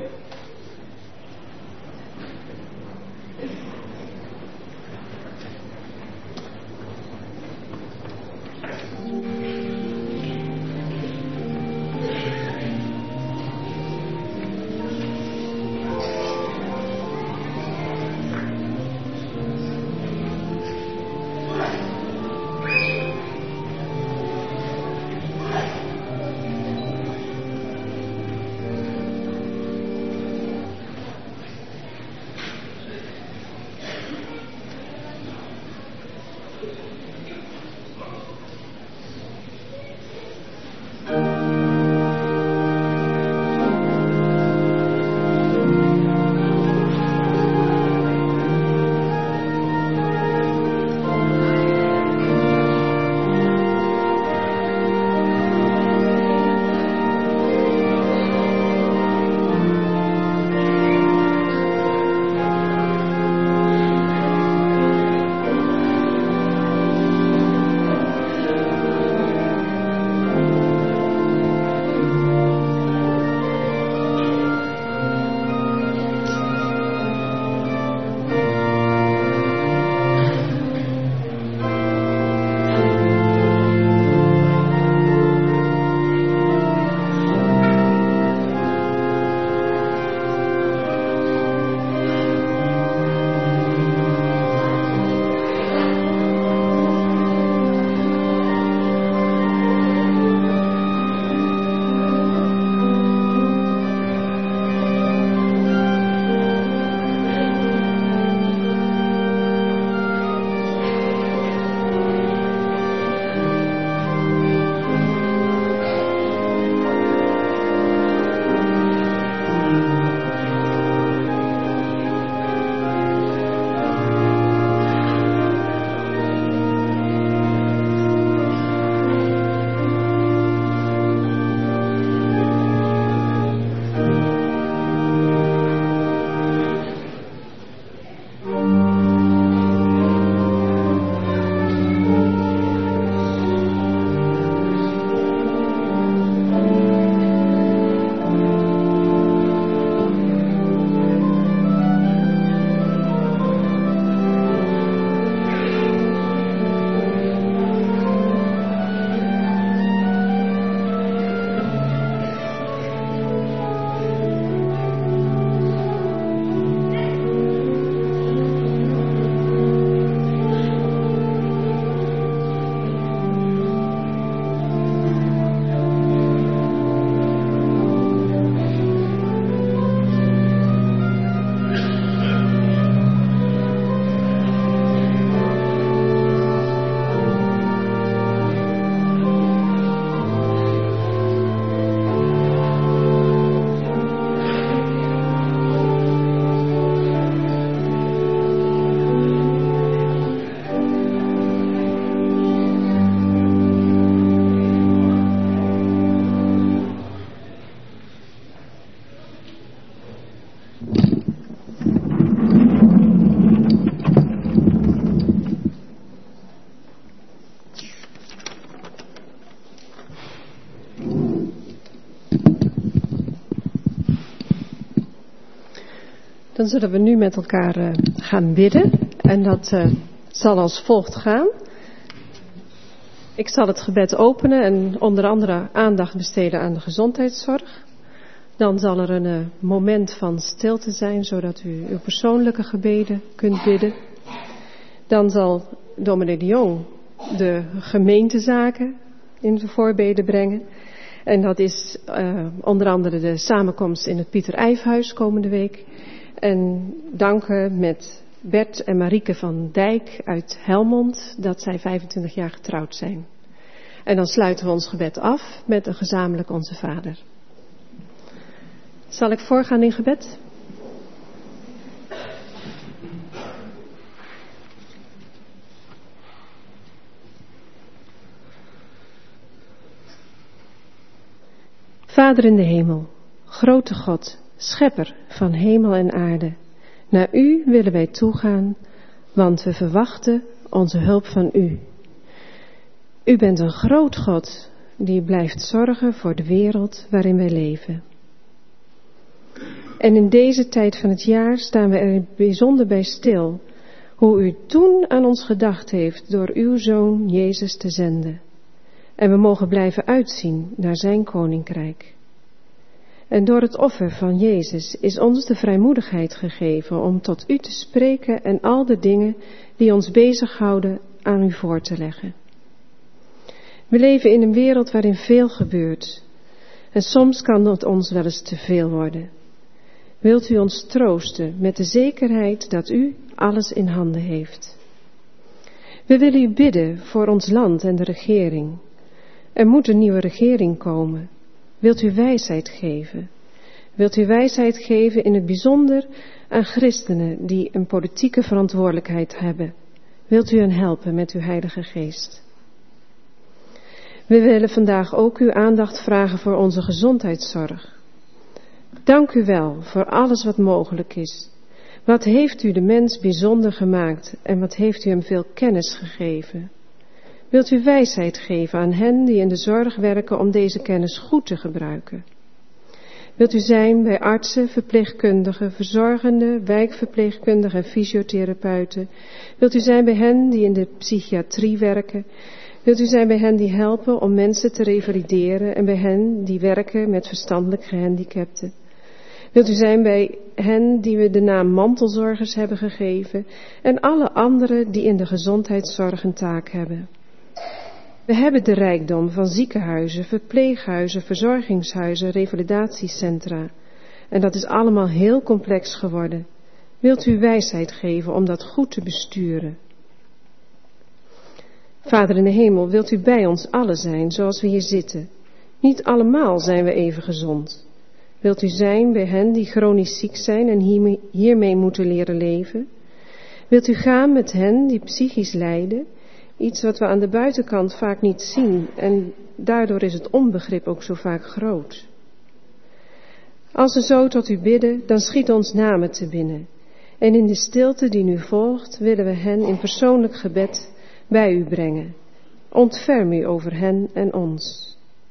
Dan zullen we nu met elkaar uh, gaan bidden. En dat uh, zal als volgt gaan. Ik zal het gebed openen en onder andere aandacht besteden aan de gezondheidszorg. Dan zal er een uh, moment van stilte zijn, zodat u uw persoonlijke gebeden kunt bidden. Dan zal dominee de Jong de gemeentezaken in de voorbeden brengen. En dat is uh, onder andere de samenkomst in het Pieter Ijfhuis komende week. En danken met Bert en Marieke van Dijk uit Helmond dat zij vijfentwintig jaar getrouwd zijn. En dan sluiten we ons gebed af met een gezamenlijk Onze Vader. Zal ik voorgaan in gebed? Vader in de hemel, grote God, schepper van hemel en aarde, naar u willen wij toegaan, want we verwachten onze hulp van u. U bent een groot God, die blijft zorgen voor de wereld waarin wij leven. En in deze tijd van het jaar staan we er bijzonder bij stil, hoe u toen aan ons gedacht heeft door uw Zoon Jezus te zenden. En we mogen blijven uitzien naar zijn koninkrijk. En door het offer van Jezus is ons de vrijmoedigheid gegeven om tot u te spreken en al de dingen die ons bezighouden aan u voor te leggen. We leven in een wereld waarin veel gebeurt. En soms kan het ons wel eens te veel worden. Wilt u ons troosten met de zekerheid dat u alles in handen heeft. We willen u bidden voor ons land en de regering. Er moet een nieuwe regering komen. Wilt u wijsheid geven? Wilt u wijsheid geven in het bijzonder aan christenen die een politieke verantwoordelijkheid hebben? Wilt u hen helpen met uw Heilige Geest? We willen vandaag ook uw aandacht vragen voor onze gezondheidszorg. Dank u wel voor alles wat mogelijk is. Wat heeft u de mens bijzonder gemaakt en wat heeft u hem veel kennis gegeven? Wilt u wijsheid geven aan hen die in de zorg werken om deze kennis goed te gebruiken? Wilt u zijn bij artsen, verpleegkundigen, verzorgenden, wijkverpleegkundigen en fysiotherapeuten? Wilt u zijn bij hen die in de psychiatrie werken? Wilt u zijn bij hen die helpen om mensen te revalideren en bij hen die werken met verstandelijk gehandicapten? Wilt u zijn bij hen die we de naam mantelzorgers hebben gegeven en alle anderen die in de gezondheidszorg een taak hebben? We hebben de rijkdom van ziekenhuizen, verpleeghuizen, verzorgingshuizen, revalidatiecentra. En dat is allemaal heel complex geworden. Wilt u wijsheid geven om dat goed te besturen? Vader in de hemel, wilt u bij ons allen zijn zoals we hier zitten? Niet allemaal zijn we even gezond. Wilt u zijn bij hen die chronisch ziek zijn en hiermee moeten leren leven? Wilt u gaan met hen die psychisch lijden? Iets wat we aan de buitenkant vaak niet zien en daardoor is het onbegrip ook zo vaak groot. Als we zo tot u bidden, dan schiet ons namen te binnen. En in de stilte die nu volgt, willen we hen in persoonlijk gebed bij u brengen. Ontferm u over hen en ons.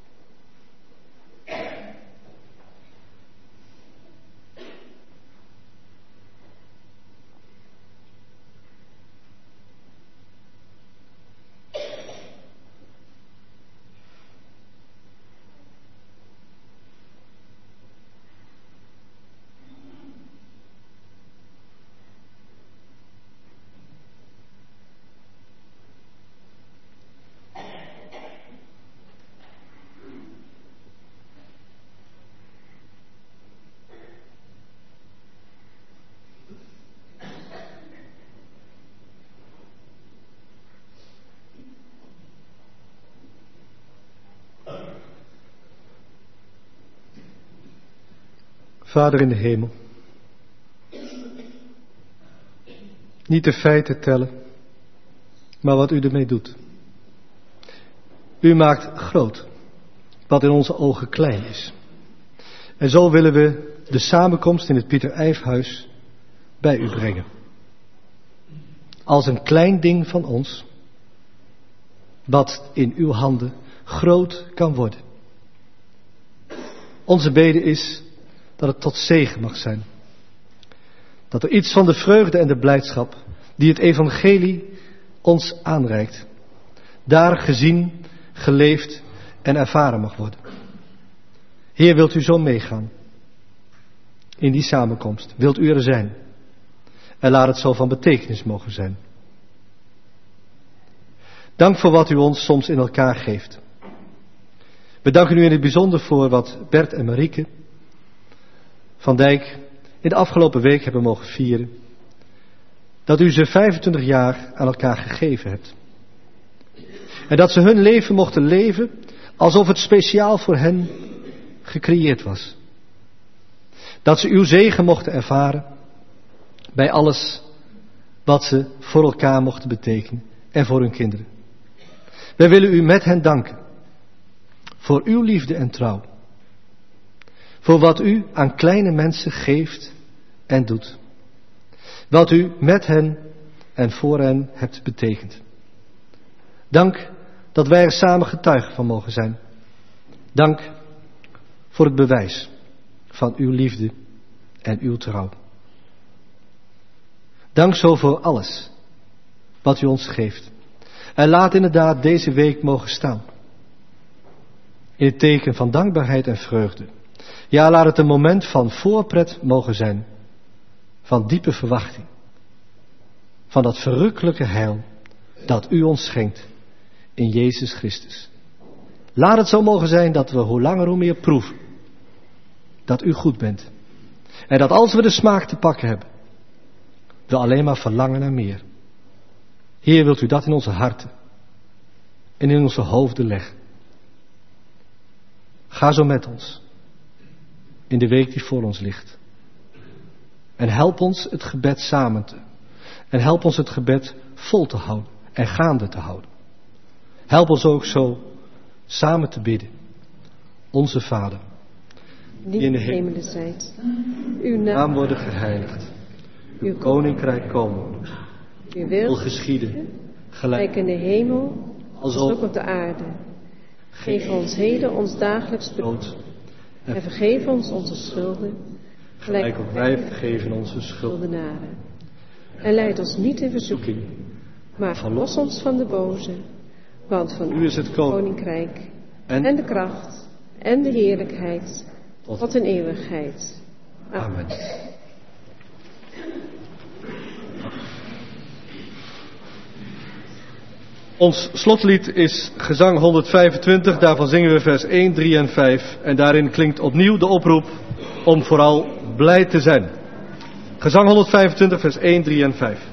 Vader in de hemel, niet de feiten tellen, maar wat u ermee doet. U maakt groot wat in onze ogen klein is. En zo willen we de samenkomst in het Pieter Ijfhuis bij u brengen. Als een klein ding van ons, wat in uw handen groot kan worden. Onze bede is dat het tot zegen mag zijn. Dat er iets van de vreugde en de blijdschap die het evangelie ons aanreikt, daar gezien, geleefd en ervaren mag worden. Heer, wilt u zo meegaan in die samenkomst? Wilt u er zijn? En laat het zo van betekenis mogen zijn. Dank voor wat u ons soms in elkaar geeft. We danken u in het bijzonder voor wat Bert en Marieke van Dijk in de afgelopen week hebben mogen vieren. Dat u ze vijfentwintig jaar aan elkaar gegeven hebt. En dat ze hun leven mochten leven alsof het speciaal voor hen gecreëerd was. Dat ze uw zegen mochten ervaren bij alles wat ze voor elkaar mochten betekenen en voor hun kinderen. Wij willen u met hen danken voor uw liefde en trouw. Voor wat u aan kleine mensen geeft en doet. Wat u met hen en voor hen hebt betekend. Dank dat wij er samen getuigen van mogen zijn. Dank voor het bewijs van uw liefde en uw trouw. Dank zo voor alles wat u ons geeft. En laat inderdaad deze week mogen staan in het teken van dankbaarheid en vreugde. Ja, laat het een moment van voorpret mogen zijn, van diepe verwachting, van dat verrukkelijke heil dat u ons schenkt in Jezus Christus. Laat het zo mogen zijn dat we hoe langer hoe meer proeven dat u goed bent. En dat als we de smaak te pakken hebben, we alleen maar verlangen naar meer. Heer, wilt u dat in onze harten en in onze hoofden leggen. Ga zo met ons in de week die voor ons ligt. En help ons het gebed samen te. En help ons het gebed vol te houden en gaande te houden. Help ons ook zo samen te bidden. Onze Vader, die in de hemelen zijt, uw naam worden geheiligd. Uw koninkrijk komen. Uw wil geschieden, gelijk in de hemel als ook op de aarde. Geef ons heden ons dagelijks brood. En vergeef ons onze schulden, gelijk ook wij vergeven onze schuldenaren. En leid ons niet in verzoeking, maar verlos ons van de boze. Want van u is het koninkrijk en de kracht en de heerlijkheid tot in eeuwigheid. Amen. Ons slotlied is gezang honderdvijfentwintig, daarvan zingen we vers één, drie en vijf. En daarin klinkt opnieuw de oproep om vooral blij te zijn. Gezang honderdvijfentwintig, vers één, drie en vijf.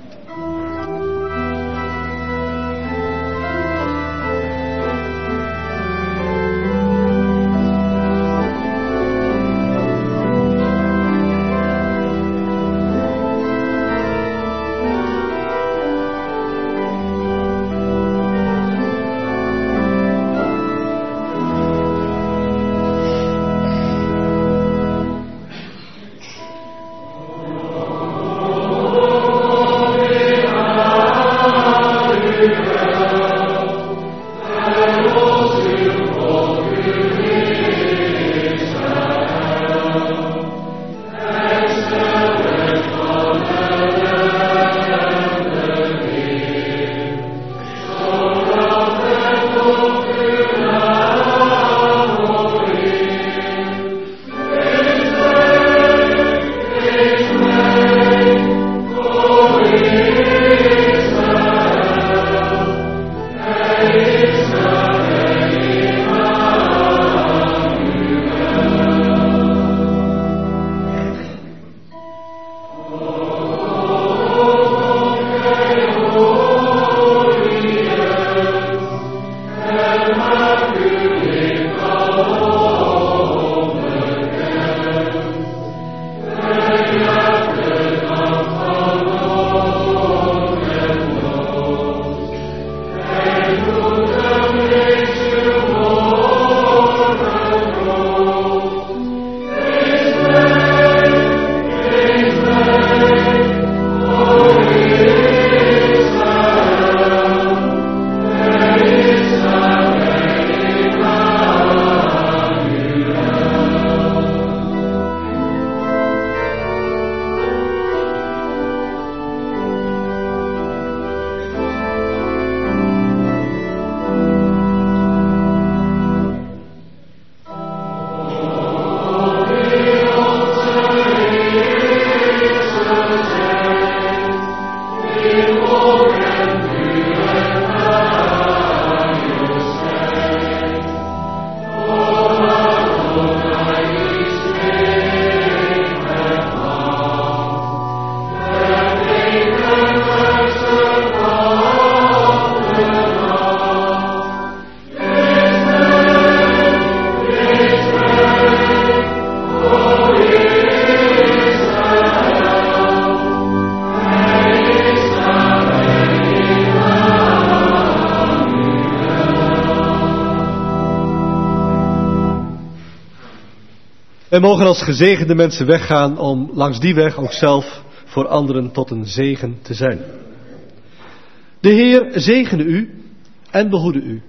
Wij mogen als gezegende mensen weggaan om langs die weg ook zelf voor anderen tot een zegen te zijn. De Heer zegene u en behoede u.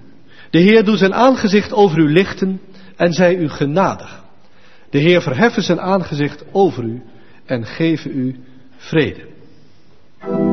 De Heer doet zijn aangezicht over u lichten en zij u genadig. De Heer verheffen zijn aangezicht over u en geven u vrede.